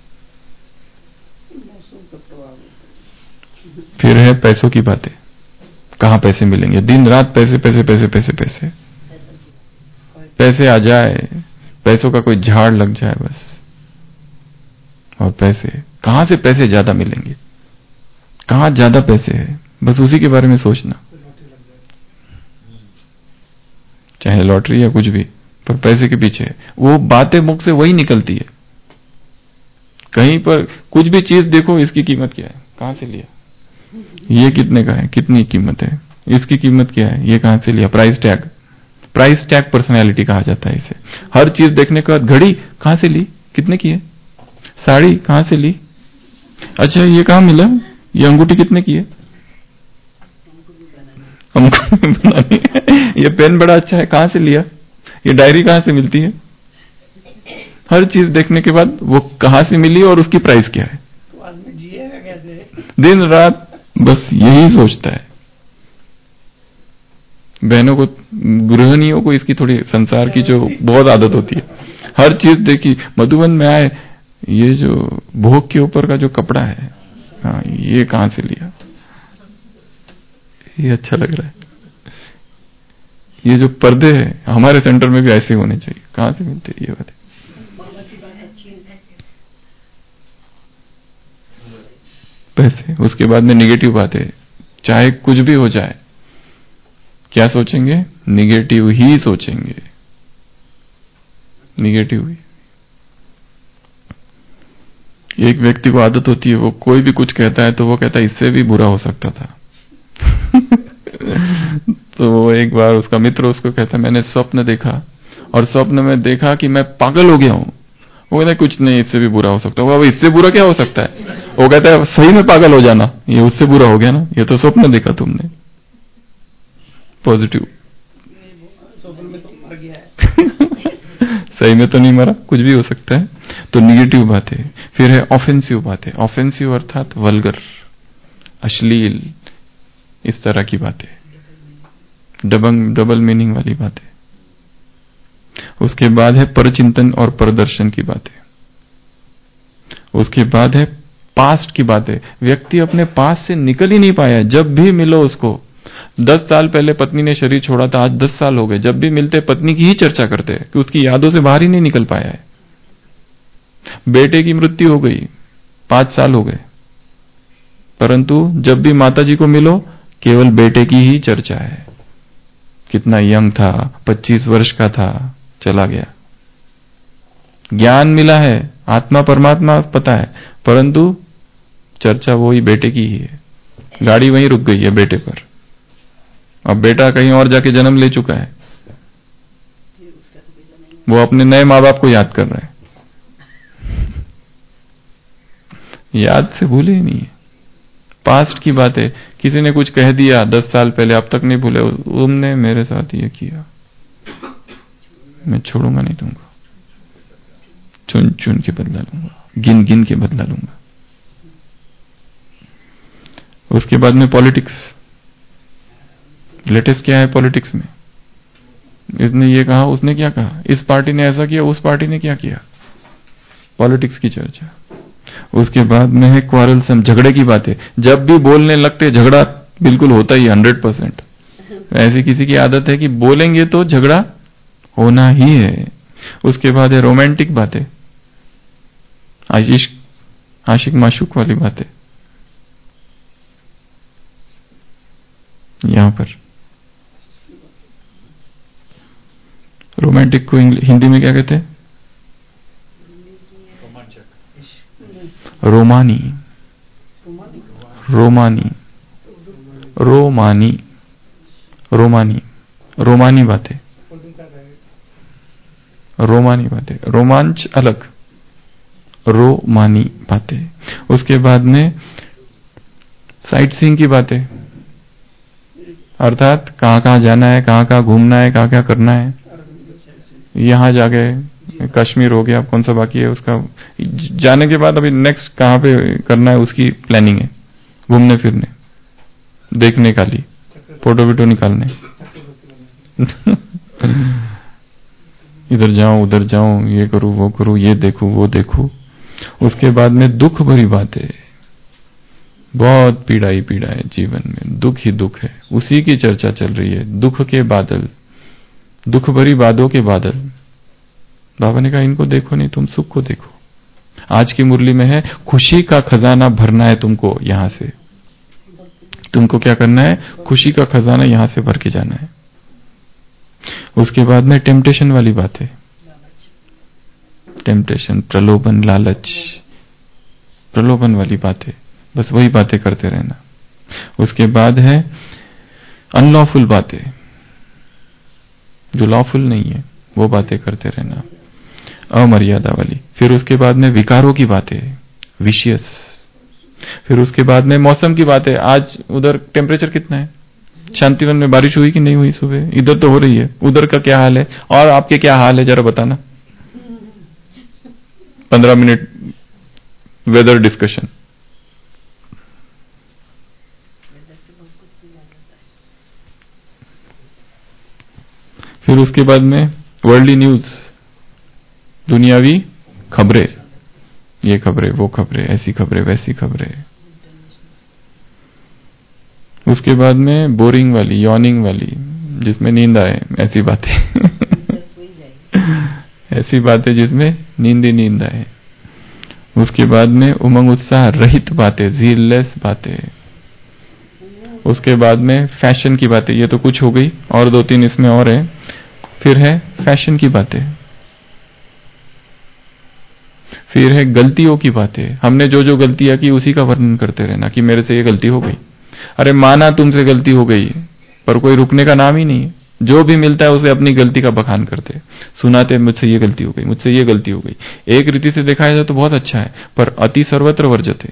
फिर है पैसों की बातें, कहां पैसे मिलेंगे, दिन रात पैसे पैसे पैसे पैसे पैसे पैसे आ जाए, पैसों का कोई झाड़ लग जाए बस। और पैसे कहां से पैसे ज्यादा मिलेंगे, कहां ज्यादा पैसे है, बस उसी के बारे में सोचना, चाहे लॉटरी या कुछ भी, पर पैसे के पीछे वो बातें मुख से वही निकलती है। कहीं पर कुछ भी चीज देखो, इसकी कीमत क्या है, कहां से लिया, ये कितने का है, कितनी कीमत है, इसकी कीमत क्या है, ये कहां से लिया, price tag. Price tag personality कहा जाता है इसे। हर चीज देखने के बाद, घड़ी कहां से ली, कितने की है, साड़ी कहां से ली, अच्छा ये कहां मिला, ये अंगूठी कितने की है, हमको बनानी है, ये पेन बड़ा अच्छा है, कहां से लिया, ये डायरी कहां से मिलती है। हर चीज देखने के बाद वो कहां से मिली और उसकी प्राइस क्या है। तो आदमी जिएगा कैसे? दिन रात बस यही सोचता है। बहनों को, गृहिणियों को इसकी थोड़ी संसार की जो बहुत आदत होती है, हर चीज देखी। मधुबन में आए, ये जो भोग के ऊपर का जो कपड़ा है, हाँ ये कहां से लिया, ये अच्छा लग रहा है। ये जो पर्दे हैं हमारे सेंटर में भी ऐसे होने चाहिए। कहां से मिलते ये वाले? पैसे। उसके बाद में निगेटिव बातें, चाहे कुछ भी हो जाए क्या सोचेंगे? निगेटिव ही सोचेंगे, निगेटिव ही। एक व्यक्ति को आदत होती है, वो कोई भी कुछ कहता है तो वो कहता है इससे भी बुरा हो सकता था। तो वो एक बार उसका मित्र उसको कहता है मैंने स्वप्न देखा और स्वप्न में देखा कि मैं पागल हो गया हूं। वो कहता है कुछ नहीं, इससे भी बुरा हो सकता है। वो इससे बुरा क्या हो सकता है? वो कहता है सही में पागल हो जाना, ये उससे बुरा हो गया ना, ये तो स्वप्न देखा तुमने। पॉजिटिव। सही में तो नहीं मरा, कुछ भी हो सकता है। तो निगेटिव बातें। फिर है ऑफेंसिव बातें। ऑफेंसिव अर्थात वल्गर, अश्लील, इस तरह की बातें, डबल डबल मीनिंग वाली बातें। उसके बाद है परचिंतन और प्रदर्शन की बातें। उसके बाद है पास्ट की बातें। व्यक्ति अपने पास से निकल ही नहीं पाया। जब भी मिलो उसको, दस साल पहले पत्नी ने शरीर छोड़ा था, आज दस साल हो गए, जब भी मिलते पत्नी की ही चर्चा करते हैं कि उसकी यादों से बाहर ही नहीं निकल पाया है। बेटे की मृत्यु हो गई, पांच साल हो गए, परंतु जब भी माता जी को मिलो केवल बेटे की ही चर्चा है। कितना यंग था, पच्चीस वर्ष का था, चला गया। ज्ञान मिला है, आत्मा परमात्मा पता है, परंतु चर्चा वही बेटे की ही है। गाड़ी वहीं रुक गई है बेटे पर। अब बेटा कहीं और जाके जन्म ले चुका है, वो अपने नए माँ बाप को याद कर रहा है। याद से भूले ही नहीं है। पास्ट की बातें, किसी ने कुछ कह दिया दस साल पहले, अब तक नहीं भूले, तुमने मेरे साथ ये किया, मैं छोड़ूंगा नहीं तुमको, चुन चुन के बदला लूंगा, गिन गिन के बदला लूंगा। उसके बाद में पॉलिटिक्स। लेटेस्ट क्या है पॉलिटिक्स में? इसने ये कहा, उसने क्या कहा, इस पार्टी ने ऐसा किया, उस पार्टी ने क्या किया, पॉलिटिक्स की चर्चा। उसके बाद में है क्वारलसम, झगड़े की बातें। जब भी बोलने लगते झगड़ा बिल्कुल होता ही, हंड्रेड परसेंट। ऐसी किसी की आदत है कि बोलेंगे तो झगड़ा होना ही है। उसके बाद है रोमांटिक बातें, आशिक आशिक माशूक वाली बातें। यहां पर रोमांटिक को हिंदी में क्या कहते हैं? रोमानी, रोमानी, रोमानी, रोमानी, रोमानी बातें, रोमानी बातें। रोमांच अलग, रोमानी बातें। उसके बाद में साइट सीइंग की बातें, अर्थात कहां कहां जाना है, कहां कहां घूमना है, कहां क्या करना है। यहां जाके कश्मीर हो गया, अब कौन सा बाकी है उसका जाने के बाद, अभी नेक्स्ट कहां पे करना है उसकी प्लानिंग है। घूमने फिरने, देखने का लिए, फोटो वीटो निकालने, इधर जाऊं उधर जाऊं, ये करूं वो करूं, ये देखूं वो देखूं। उसके बाद में दुख भरी बातें। बहुत पीड़ा ही पीड़ा है जीवन में, दुख ही दुख है, उसी की चर्चा चल रही है। दुख के बादल, दुख भरी बातों के बादल। बाबा ने कहा इनको देखो नहीं, तुम सुख को देखो। आज की मुरली में है खुशी का खजाना भरना है तुमको, यहां से तुमको क्या करना है, खुशी का खजाना यहां से भर के जाना है। उसके बाद में टेम्पटेशन वाली बातें, टेम्पटेशन, प्रलोभन, लालच, प्रलोभन वाली बातें, बस वही बातें करते रहना। उसके बाद है अनलॉफुल बातें, जो लॉफुल नहीं है वो बातें करते रहना, अमर्यादा वाली। फिर उसके बाद में विकारों की बातें, विशियस। फिर उसके बाद में मौसम की बातें। आज उधर टेम्परेचर कितना है? शांतिवन में बारिश हुई कि नहीं हुई सुबह? इधर तो हो रही है, उधर का क्या हाल है? और आपके क्या हाल है जरा बताना। पंद्रह मिनट वेदर डिस्कशन। फिर उसके बाद में वर्ल्डली न्यूज, दुनियावी खबरें, ये खबरें वो खबरें, ऐसी खबरें वैसी खबरें। उसके बाद में बोरिंग वाली, यॉर्निंग वाली, जिसमें नींद आए, ऐसी बातें ऐसी बातें जिसमें नींद ही नींद आए। उसके बाद में उमंग उत्साह रहित बातें, जीललेस बातें। उसके बाद में फैशन की बातें, ये तो कुछ हो गई, और दो तीन इसमें और है। फिर है फैशन की बातें, फिर है गलतियों की बातें। हमने जो जो गलतियां की उसी का वर्णन करते रहना कि मेरे से ये गलती हो गई। अरे माना तुमसे गलती हो गई, पर कोई रुकने का नाम ही नहीं है। जो भी मिलता है उसे अपनी गलती का बखान करते, सुनाते, मुझसे ये गलती हो गई, मुझसे ये गलती हो गई। एक रीति से देखा जाए तो बहुत अच्छा है, पर अति सर्वत्र वर्जते।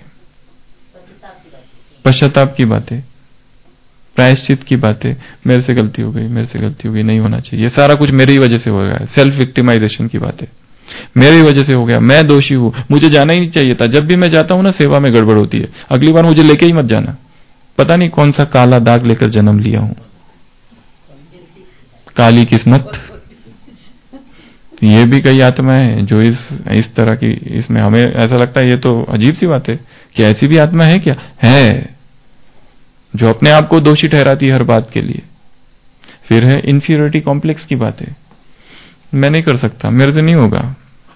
पश्चाताप की बातें, प्रायश्चित की बातें, मेरे से गलती हो गई, मेरे से गलती हो गई, नहीं होना चाहिए, सारा कुछ मेरी वजह से हो रहा है। सेल्फ विक्टिमाइजेशन की बातें, मेरी वजह से हो गया, मैं दोषी हूं, मुझे जाना ही नहीं चाहिए था। जब भी मैं जाता हूं ना, सेवा में गड़बड़ होती है, अगली बार मुझे लेके ही मत जाना। पता नहीं कौन सा काला दाग लेकर जन्म लिया हूं, काली किस्मत। ये भी कई आत्माएं हैं जो इस इस तरह की, इसमें हमें ऐसा लगता है ये तो अजीब सी बात है कि ऐसी भी आत्मा है क्या? है, जो अपने आप को दोषी ठहराती है हर बात के लिए। फिर है इंफीरियरिटी कॉम्प्लेक्स की बातें, मैं नहीं कर सकता, मेरे से नहीं होगा।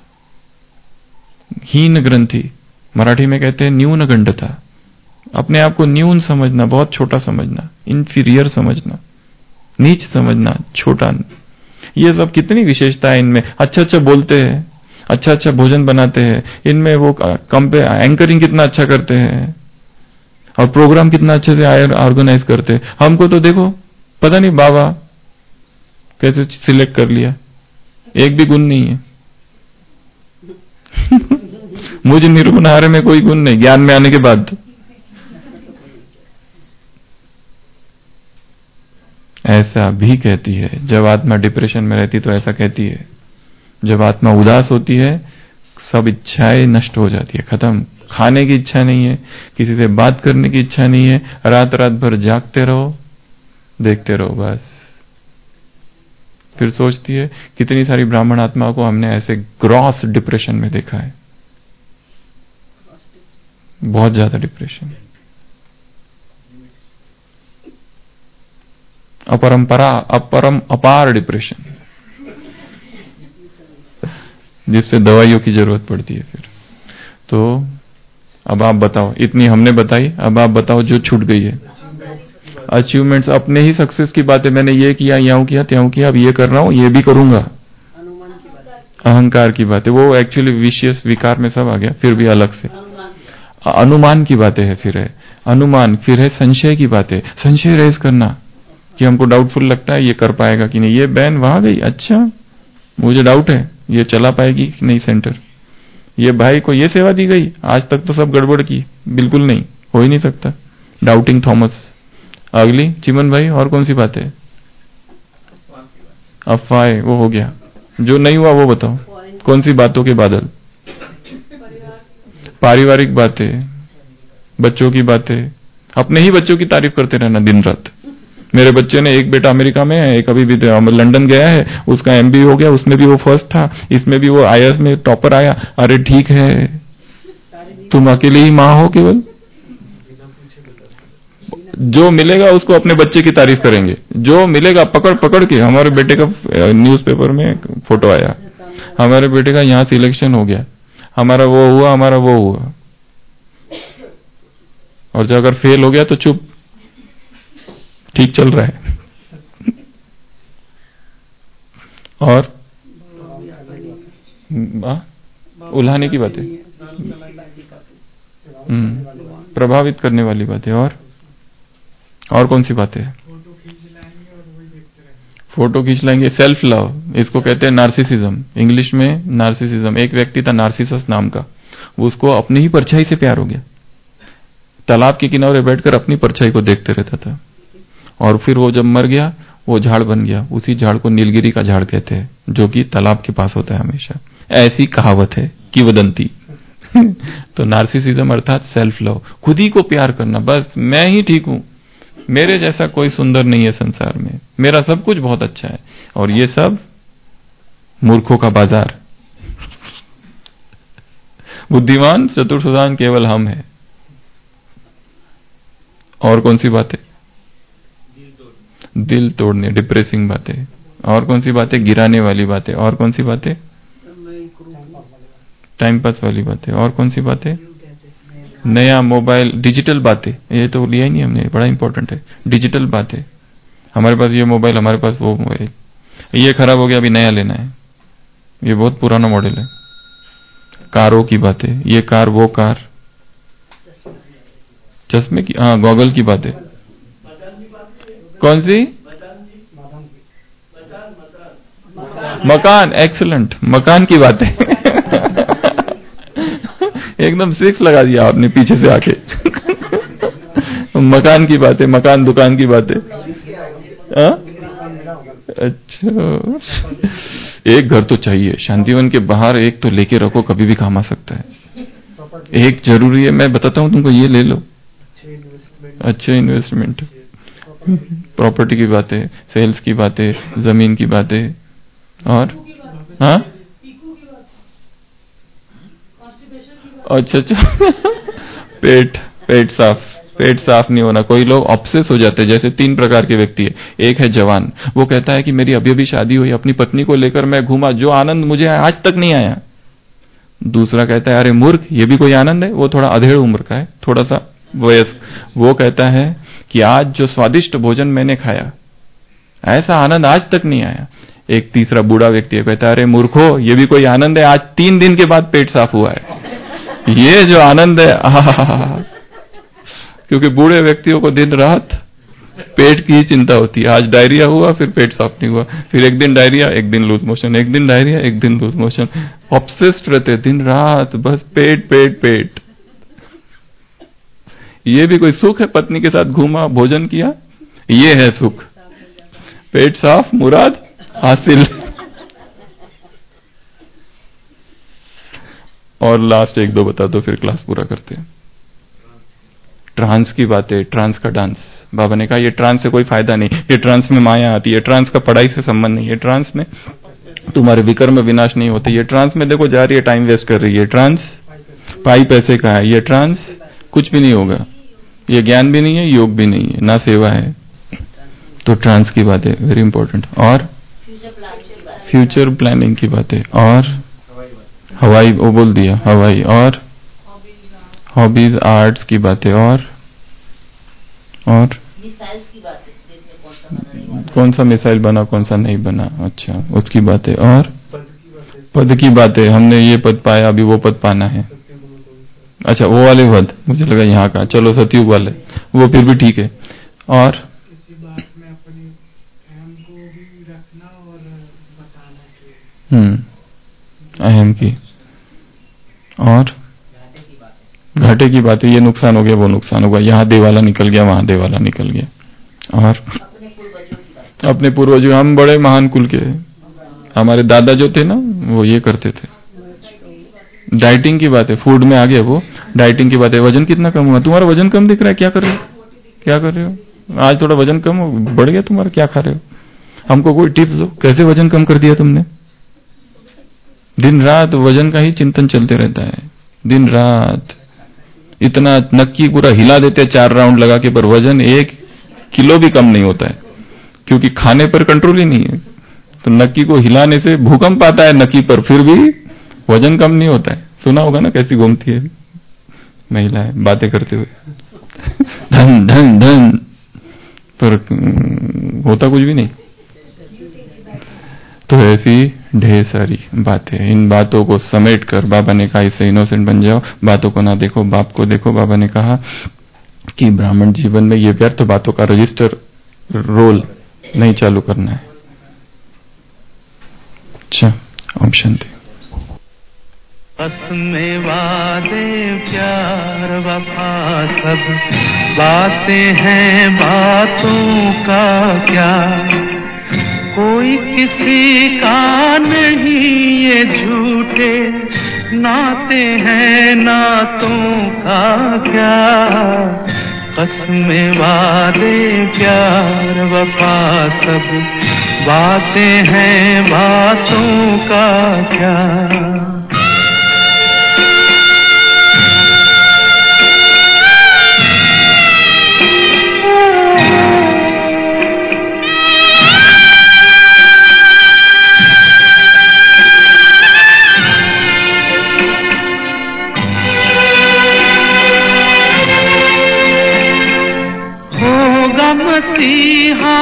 हीन ग्रंथि, मराठी में कहते हैं न्यून गंडता, अपने आप को न्यून समझना, बहुत छोटा समझना, इंफीरियर समझना, नीच समझना, छोटा। ये सब कितनी विशेषता है इनमें। अच्छा अच्छा बोलते हैं, अच्छा अच्छा भोजन बनाते हैं, इनमें वो कम पे एंकरिंग कितना अच्छा करते हैं और प्रोग्राम कितना अच्छे से ऑर्गेनाइज करते हैं। हमको तो देखो पता नहीं बाबा कैसे सिलेक्ट कर लिया, एक भी गुण नहीं है मुझे निर्गुणहार में कोई गुण नहीं, ज्ञान में आने के बाद। ऐसा भी कहती है, जब आत्मा डिप्रेशन में रहती तो ऐसा कहती है। जब आत्मा उदास होती है, सब इच्छाएं नष्ट हो जाती है, खत्म। खाने की इच्छा नहीं है, किसी से बात करने की इच्छा नहीं है, रात रात भर जागते रहो, देखते रहो बस। फिर सोचती है, कितनी सारी ब्राह्मण आत्मा को हमने ऐसे ग्रॉस डिप्रेशन में देखा है, बहुत ज्यादा डिप्रेशन, अपरंपरा, अपरम अपार डिप्रेशन, जिससे दवाइयों की जरूरत पड़ती है। फिर तो अब आप बताओ, इतनी हमने बताई, अब आप बताओ जो छूट गई है। अचीवमेंट्स, अपने ही सक्सेस की बातें, मैंने ये किया, यहाँ किया, त्यों किया, अब ये कर रहा हूं, ये भी करूंगा। अहंकार की बातें, वो एक्चुअली विशियस विकार में सब आ गया, फिर भी अलग से। अनुमान की बातें है, फिर है अनुमान, फिर है संशय की बातें, संशय रेज करना कि हमको डाउटफुल लगता है ये कर पाएगा कि नहीं। ये बहन वहां गई, अच्छा मुझे डाउट है ये चला पाएगी कि नहीं सेंटर। ये भाई को ये सेवा दी गई, आज तक तो सब गड़बड़ की, बिल्कुल नहीं, हो ही नहीं सकता। Doubting Thomas. अगली चिमन भाई, और कौन सी बात है? अफवाह, वो हो गया। जो नहीं हुआ वो बताओ, कौन सी बातों के बादल? पारिवारिक बातें, बच्चों की बातें, अपने ही बच्चों की तारीफ करते रहना दिन रात। मेरे बच्चे ने, एक बेटा अमेरिका में है, एक अभी भी लंदन गया है, उसका एमबीए हो गया, उसमें भी वो फर्स्ट था, इसमें भी वो आईएएस में टॉपर आया। अरे ठीक है, तुम अकेले ही माँ हो केवल। जो मिलेगा उसको अपने बच्चे की तारीफ करेंगे, जो मिलेगा पकड़ पकड़ के। हमारे बेटे का न्यूज़पेपर में फोटो आया, हमारे बेटे का यहाँ सिलेक्शन हो गया, हमारा वो हुआ, हमारा वो हुआ। और जो अगर फेल हो गया तो चुप, ठीक चल रहा है। और उल्हाने की बातें, प्रभावित करने वाली बातें। और और कौन सी बातें? फोटो खींच लाएंगे, सेल्फ लव, इसको कहते हैं नार्सिसिज्म, इंग्लिश में नार्सिसिज्म। एक व्यक्ति था नार्सिसस नाम का, उसको अपनी ही परछाई से प्यार हो गया। तालाब के किनारे बैठकर अपनी परछाई को देखते रहता था, और फिर वो जब मर गया, वो झाड़ बन गया। उसी झाड़ को नीलगिरी का झाड़ कहते हैं, जो कि तालाब के पास होता है हमेशा। ऐसी कहावत है, किंवदंती। तो नार्सिसिज्म अर्थात सेल्फ लव, खुद ही को प्यार करना, बस मैं ही ठीक हूं, मेरे जैसा कोई सुंदर नहीं है संसार में, मेरा सब कुछ बहुत अच्छा है, और ये सब मूर्खों का बाजार। बुद्धिमान चतुर सुदान केवल हम हैं। और कौन सी बात है? दिल तोड़ने, डिप्रेसिंग बातें। और कौन सी बातें? गिराने वाली बातें। और कौन सी बातें? टाइम पास वाली बातें। और कौन सी बातें? नया मोबाइल, डिजिटल बातें। ये तो लिया ही नहीं हमने, बड़ा इंपॉर्टेंट है। डिजिटल बातें, हमारे पास ये मोबाइल, हमारे पास वो मोबाइल, ये खराब हो गया, अभी नया लेना है, ये बहुत पुराना मॉडल है। कारों की बातें, ये कार, वो कार। चश्मे की, हाँ, गॉगल की बातें। कौन सी? मकान, एक्सीलेंट, मकान की बातें। एकदम सिक्स लगा दिया आपने पीछे से आके। मकान की बातें, मकान दुकान की बातें। अच्छा, एक घर तो चाहिए शांतिवन के बाहर, एक तो लेके रखो, कभी भी काम आ सकता है। एक जरूरी है, मैं बताता हूं तुमको, ये ले लो, अच्छे इन्वेस्टमेंट। प्रॉपर्टी की बातें, सेल्स की बातें, जमीन की बातें। और हाँ, अच्छा अच्छा। पेट, पेट साफ, पेट साफ नहीं होना। कोई लोग ऑब्सेस हो जाते हैं, जैसे तीन प्रकार के व्यक्ति है। एक है जवान, वो कहता है कि मेरी अभी अभी शादी हुई, अपनी पत्नी को लेकर मैं घूमा, जो आनंद मुझे आज तक नहीं आया। दूसरा कहता है अरे मूर्ख, ये भी कोई आनंद है? वो थोड़ा अधेड़ उम्र का है, थोड़ा सा वयस्क, वो कहता है कि आज जो स्वादिष्ट भोजन मैंने खाया, ऐसा आनंद आज तक नहीं आया। एक तीसरा बूढ़ा व्यक्ति है, कहता है अरे मूर्खो, ये भी कोई आनंद है? आज तीन दिन के बाद पेट साफ हुआ है, ये जो आनंद है। आहा, क्योंकि बूढ़े व्यक्तियों को दिन रात पेट की ही चिंता होती है। आज डायरिया हुआ, फिर पेट साफ नहीं हुआ, फिर एक दिन डायरिया, एक दिन लूज मोशन, एक दिन डायरिया, एक दिन लूज मोशन। ऑब्सेस्ड रहते दिन रात, बस पेट पेट पेट। ये भी कोई सुख है? पत्नी के साथ घूमा, भोजन किया, ये है सुख। पेट साफ, मुराद हासिल। और लास्ट एक दो बता दो, फिर क्लास पूरा करते हैं। ट्रांस की बातें, ट्रांस का डांस। बाबा ने कहा ये ट्रांस से कोई फायदा नहीं, ये ट्रांस में माया आती है, ट्रांस का पढ़ाई से संबंध नहीं है, ट्रांस में तुम्हारे विकर्म विनाश नहीं होते, ये ट्रांस में देखो जा रही है, टाइम वेस्ट कर रही है, ट्रांस पाई पैसे का है, ये ट्रांस कुछ भी नहीं होगा, ये ज्ञान भी नहीं है, योग भी नहीं है, ना सेवा है। तो ट्रांस की बातें वेरी इंपॉर्टेंट। और फ्यूचर प्लानिंग की बातें। और हवाई, वो बोल दिया हवाई। और हॉबीज, आर्ट्स की बातें। और और कौन सा मिसाइल बना, कौन सा नहीं बना, अच्छा उसकी बातें। और पद की बातें, हमने ये पद पाया, अभी वो पद पाना है। अच्छा वो वाले पद, मुझे लगा यहाँ का, चलो सतयुग वाले, वो फिर भी ठीक है। और हम्म अहम की। और घाटे की बात है, ये नुकसान हो गया, वो नुकसान होगा, यहाँ देवाला निकल गया, वहां देवाला निकल गया। और अपने पूर्वजों, हम बड़े महान कुल के, हमारे दादा जो थे ना, वो ये करते थे। डाइटिंग की बात है, फूड में आ गया वो, डाइटिंग की बात है। वजन कितना कम हुआ? तुम्हारा वजन कम दिख रहा है, क्या कर रहे हो, क्या कर रहे हो? आज थोड़ा वजन कम हो, बढ़ गया तुम्हारा, क्या खा रहे हो? हमको कोई टिप्स दो, कैसे वजन कम कर दिया तुमने? दिन रात वजन का ही चिंतन चलते रहता है, दिन रात। इतना नक्की पूरा हिला देते हैं चार राउंड लगा के, पर वजन एक किलो भी कम नहीं होता है, क्योंकि खाने पर कंट्रोल ही नहीं है। तो नक्की को हिलाने से भूकंप आता है नक्की पर, फिर भी वजन कम नहीं होता है। सुना होगा ना कैसी घूमती है महिलाएं बातें करते हुए, धन धन धन, पर होता कुछ भी नहीं। तो ऐसी ढेर सारी बातें, इन बातों को समेट कर बाबा ने कहा इससे इनोसेंट बन जाओ, बातों को ना देखो, बाप को देखो। बाबा ने कहा कि ब्राह्मण जीवन में ये व्यर्थ बातों का रजिस्टर रोल नहीं चालू करना है। अच्छा, ओम शांति। में वादे प्यार वफा सब बातें हैं, बातों का क्या, कोई किसी का नहीं, ये झूठे नाते हैं, नातों का क्या, कसमें वादे प्यार वफा सब बातें हैं, बातों का क्या। मसीहा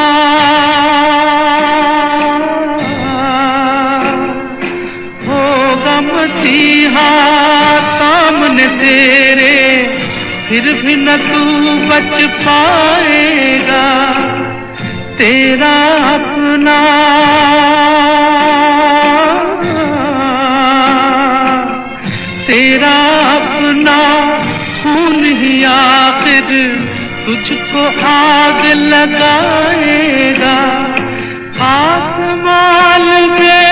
होगा मसीहा सामने तेरे, फिर भी न तू बच पाएगा। तेरा अपना तेरा अपना खून ही आखिर तुझको आग लगाएगा। आसमान में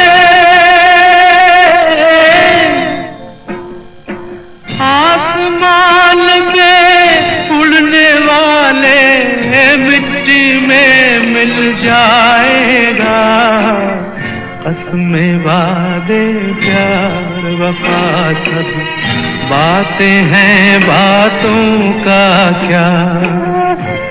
आसमान में उड़ने वाले मिट्टी में मिल जाएगा। कसमें वादे प्यार वफा सब बातें हैं बातों का क्या।